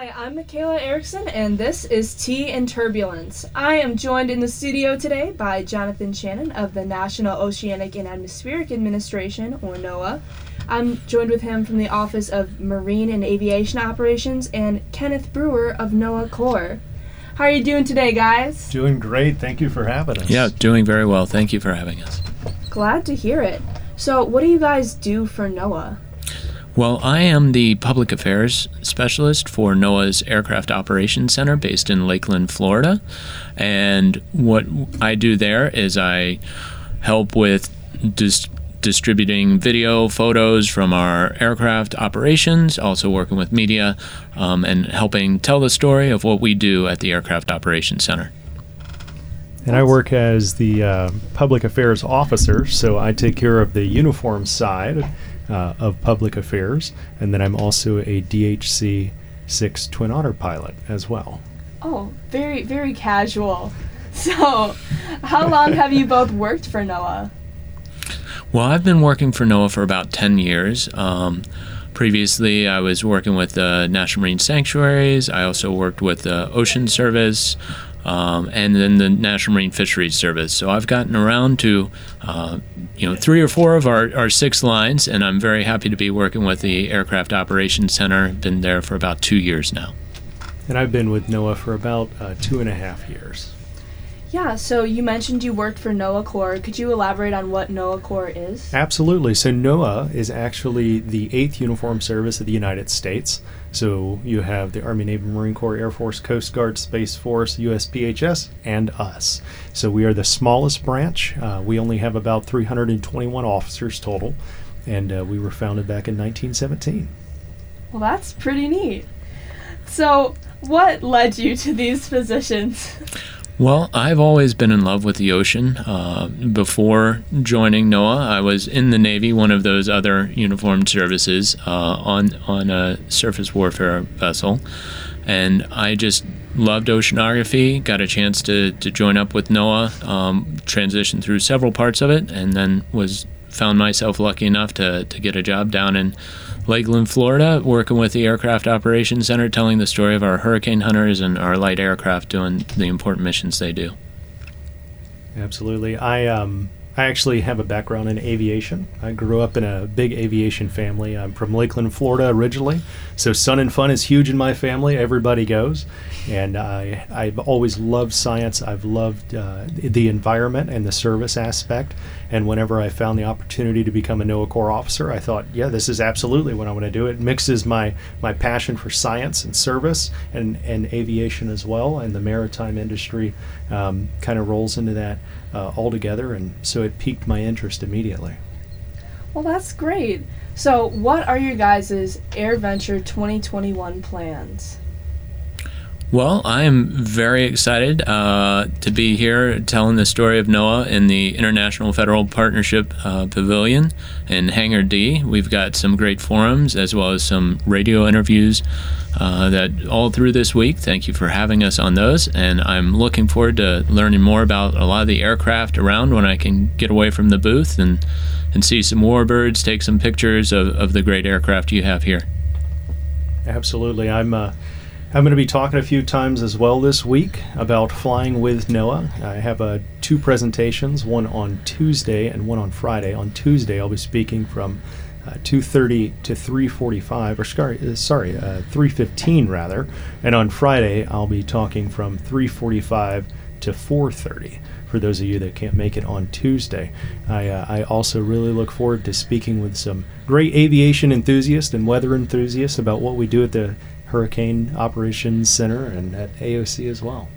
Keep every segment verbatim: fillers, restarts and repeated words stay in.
Hi, I'm Michaela Erickson, and this is Tea in Turbulence. I am joined in the studio today by Jonathan Shannon of the National Oceanic and Atmospheric Administration, or NOAA. I'm joined with him from the Office of Marine and Aviation Operations, and Kenneth Brewer of NOAA Corps. How are you doing today, guys? Doing great. Thank you for having us. Yeah, doing very well. Thank you for having us. Glad to hear it. So, what do you guys do for NOAA? Well, I am the Public Affairs Specialist for NOAA's Aircraft Operations Center based in Lakeland, Florida. And what I do there is I help with dis- distributing video, photos from our aircraft operations, also working with media, um, and helping tell the story of what we do at the Aircraft Operations Center. And I work as the uh, Public Affairs Officer, so I take care of the uniform side Uh, of public affairs, and then I'm also a D H C six Twin Otter pilot as well. Oh, very, very casual. So, how long have you both worked for NOAA? Well, I've been working for NOAA for about ten years. Um, previously, I was working with the National Marine Sanctuaries. I also worked with the Ocean Service, Um, and then the National Marine Fisheries Service. So I've gotten around to, uh, you know, three or four of our, our six lines, and I'm very happy to be working with the Aircraft Operations Center. Been there for about two years now. And I've been with NOAA for about uh, two and a half years. Yeah, so you mentioned you worked for NOAA Corps. Could you elaborate on what NOAA Corps is? Absolutely. So NOAA is actually the eighth uniformed service of the United States. So you have the Army, Navy, Marine Corps, Air Force, Coast Guard, Space Force, U S P H S, and us. So we are the smallest branch. Uh, we only have about three hundred twenty-one officers total, and uh, we were founded back in nineteen seventeen. Well, that's pretty neat. So what led you to these positions? Well, I've always been in love with the ocean. Uh, before joining NOAA, I was in the Navy, one of those other uniformed services, uh, on on a surface warfare vessel, and I just loved oceanography. Got a chance to, to join up with NOAA, um, transitioned through several parts of it, and then was found myself lucky enough to to get a job down in Lakeland, Florida, working with the Aircraft Operations Center, telling the story of our hurricane hunters and our light aircraft doing the important missions they do. Absolutely. I um I actually have a background in aviation. I grew up in a big aviation family. I'm from Lakeland, Florida originally, so sun and fun is huge in my family. Everybody goes, and I I've always loved science. I've loved uh, the environment and the service aspect. And whenever I found the opportunity to become a NOAA Corps officer, I thought, yeah, this is absolutely what I want to do. It mixes my my passion for science and service and and aviation as well, and the maritime industry um, kind of rolls into that uh, all together, and so it piqued my interest immediately. Well, that's great. So what are your guys' AirVenture twenty twenty-one plans? Well, I am very excited uh, to be here telling the story of NOAA in the International Federal Partnership uh, Pavilion in Hangar D. We've got some great forums as well as some radio interviews uh, that all through this week. Thank you for having us on those, and I'm looking forward to learning more about a lot of the aircraft around when I can get away from the booth and, and see some warbirds, take some pictures of, of the great aircraft you have here. Absolutely. I'm uh, I'm going to be talking a few times as well this week about flying with NOAA. I have uh, two presentations, one on Tuesday and one on Friday. On Tuesday, I'll be speaking from uh, two thirty to three forty-five, or sorry, uh, sorry uh, three fifteen rather. And on Friday, I'll be talking from three forty-five to four thirty. For those of you that can't make it on Tuesday, I, uh, I also really look forward to speaking with some great aviation enthusiasts and weather enthusiasts about what we do at the Hurricane Operations Center and at A O C as well.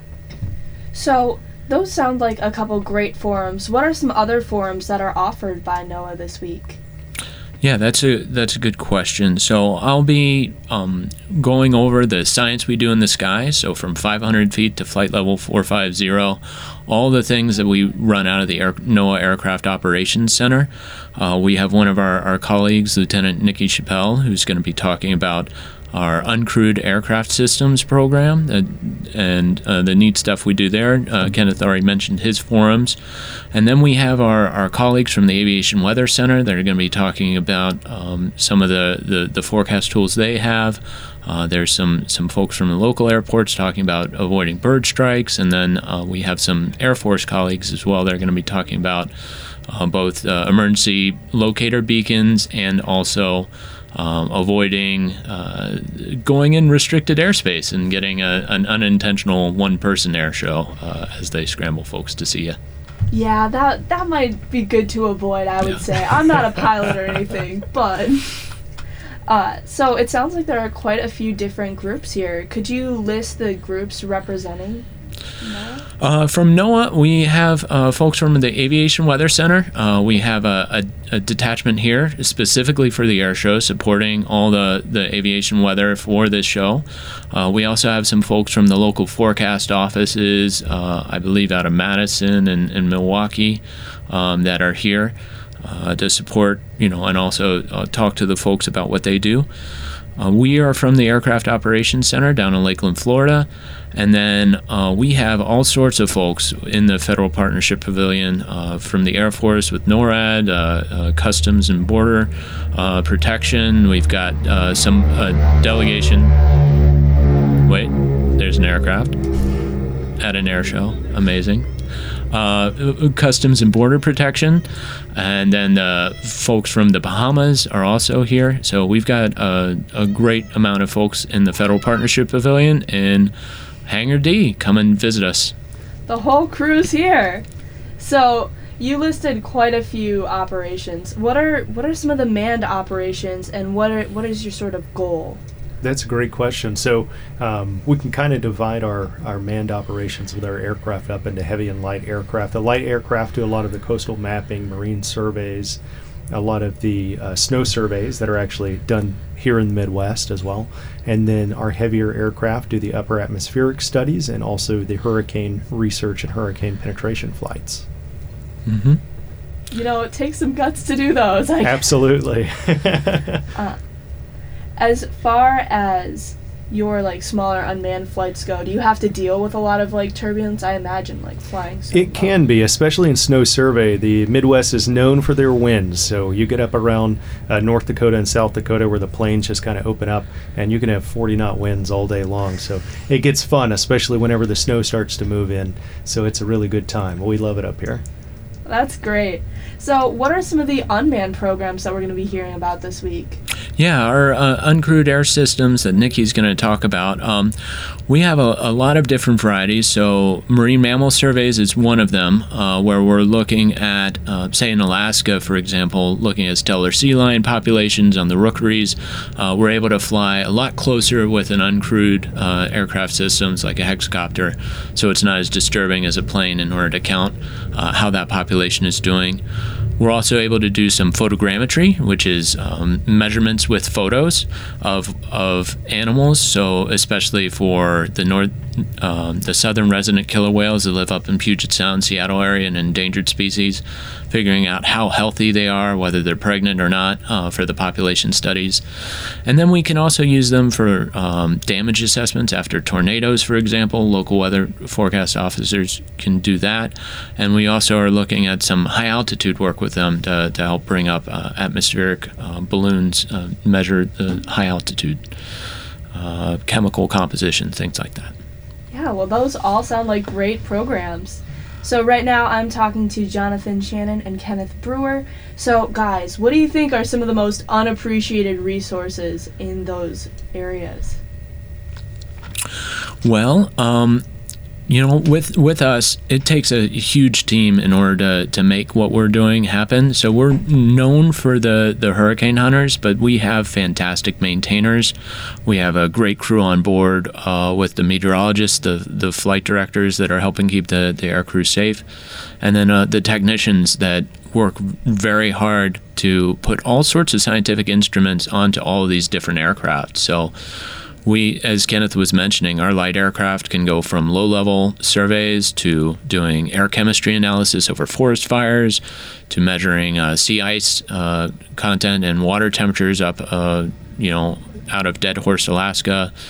So those sound like a couple great forums. What are some other forums that are offered by NOAA this week? Yeah, that's a that's a good question. So I'll be um, going over the science we do in the sky, so from five hundred feet to flight level four fifty, all the things that we run out of the Air, NOAA Aircraft Operations Center. Uh, we have one of our, our colleagues, Lieutenant Nikki Chappelle, who's going to be talking about our uncrewed aircraft systems program uh, and uh, the neat stuff we do there. Uh, Kenneth already mentioned his forums. And then we have our, our colleagues from the Aviation Weather Center that are going to be talking about um, some of the, the, the forecast tools they have, Uh, there's some, some folks from the local airports talking about avoiding bird strikes, and then uh, we have some Air Force colleagues as well that are going to be talking about uh, both uh, emergency locator beacons and also um, avoiding uh, going in restricted airspace and getting a, an unintentional one-person air show uh, as they scramble folks to see you. Yeah, that that might be good to avoid, I would yeah. say. I'm not a pilot or anything, but... Uh, so it sounds like there are quite a few different groups here. Could you list the groups representing NOAA? Uh, from NOAA, we have uh, folks from the Aviation Weather Center. Uh, we have a, a, a detachment here specifically for the air show, supporting all the, the aviation weather for this show. Uh, we also have some folks from the local forecast offices, uh, I believe out of Madison and, and Milwaukee, um, that are here uh, to support, you know, and also uh, talk to the folks about what they do. Uh, we are from the Aircraft Operations Center down in Lakeland, Florida, and then uh, we have all sorts of folks in the Federal Partnership Pavilion uh, from the Air Force with NORAD, uh, uh, Customs and Border uh, Protection. We've got uh, some uh, delegation. Wait, there's an aircraft at an air show. Amazing. Uh, Customs and Border Protection, and then the folks from the Bahamas are also here. So we've got a, a great amount of folks in the Federal Partnership Pavilion in Hangar D. Come and visit us. The whole crew's here. So you listed quite a few operations. What are what are some of the manned operations, and what are what is your sort of goal? That's a great question. So um, we can kind of divide our, our manned operations with our aircraft up into heavy and light aircraft. The light aircraft do a lot of the coastal mapping, marine surveys, a lot of the uh, snow surveys that are actually done here in the Midwest as well. And then our heavier aircraft do the upper atmospheric studies and also the hurricane research and hurricane penetration flights. Mm-hmm. You know, it takes some guts to do those. I Absolutely. uh, As far as your like smaller unmanned flights go, do you have to deal with a lot of like turbulence? I imagine like flying. So it can be, especially in snow survey. The Midwest is known for their winds, so you get up around uh, North Dakota and South Dakota where the plains just kind of open up, and you can have forty knot winds all day long. So it gets fun, especially whenever the snow starts to move in. So it's a really good time. We love it up here. That's great. So what are some of the unmanned programs that we're going to be hearing about this week? Yeah, our uh, uncrewed air systems that Nikki's going to talk about. Um, we have a, a lot of different varieties. So marine mammal surveys is one of them, uh, where we're looking at, uh, say in Alaska, for example, looking at stellar sea lion populations on the rookeries. Uh, we're able to fly a lot closer with an uncrewed uh, aircraft systems like a hexacopter, so it's not as disturbing as a plane in order to count uh, how that population is doing. We're also able to do some photogrammetry, which is um, measurements with photos of of animals. So especially for the north, um, the southern resident killer whales that live up in Puget Sound, Seattle area, and endangered species, figuring out how healthy they are, whether they're pregnant or not, uh, for the population studies. And then we can also use them for um, damage assessments after tornadoes, for example. Local weather forecast officers can do that. And we also are looking at some high altitude work with them to, to help bring up uh, atmospheric uh, balloons, uh, measure the high altitude, uh, chemical composition, things like that. Yeah, well, those all sound like great programs. So right now I'm talking to Jonathan Shannon and Kenneth Brewer. So guys, what do you think are some of the most unappreciated resources in those areas? Well, um, you know, with with us, it takes a huge team in order to, to make what we're doing happen. So we're known for the, the hurricane hunters, but we have fantastic maintainers. We have a great crew on board uh, with the meteorologists, the the flight directors that are helping keep the, the air crew safe, and then uh, the technicians that work very hard to put all sorts of scientific instruments onto all of these different aircraft. So we, as Kenneth was mentioning, our light aircraft can go from low-level surveys to doing air chemistry analysis over forest fires to measuring uh, sea ice uh, content and water temperatures up, uh, you know, out of Dead Horse, Alaska,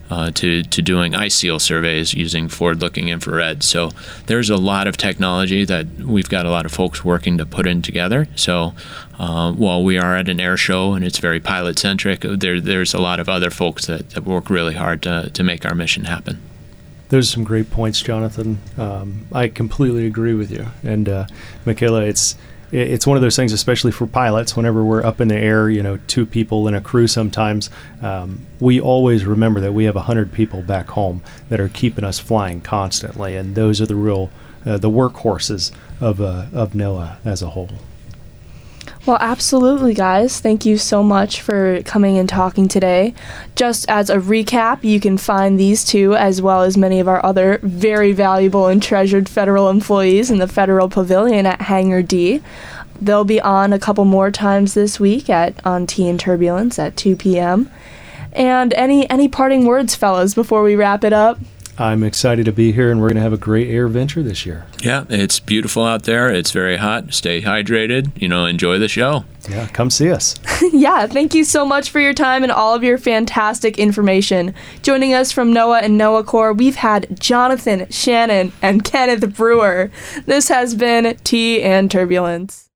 uh, to, to doing ice seal surveys using forward-looking infrared. So there's a lot of technology that we've got a lot of folks working to put in together. So uh, while we are at an air show and it's very pilot-centric, there, there's a lot of other folks that, that work really hard to, to make our mission happen. Those are some great points, Jonathan. Um, I completely agree with you. And uh, Michaela, it's it's one of those things, especially for pilots, whenever we're up in the air, you know, two people in a crew sometimes, um, we always remember that we have one hundred people back home that are keeping us flying constantly. And those are the real, uh, the workhorses of, uh, of NOAA as a whole. Well, absolutely, guys. Thank you so much for coming and talking today. Just as a recap, you can find these two, as well as many of our other very valuable and treasured federal employees in the Federal Pavilion at Hangar D. They'll be on a couple more times this week at on Tea and Turbulence at two p.m. And any any parting words, fellas, before we wrap it up? I'm excited to be here, and we're going to have a great air venture this year. Yeah, it's beautiful out there. It's very hot. Stay hydrated. You know, enjoy the show. Yeah, come see us. Yeah, thank you so much for your time and all of your fantastic information. Joining us from NOAA and NOAA Corps, we've had Jonathan, Shannon, and Kenneth Brewer. This has been Tea and Turbulence.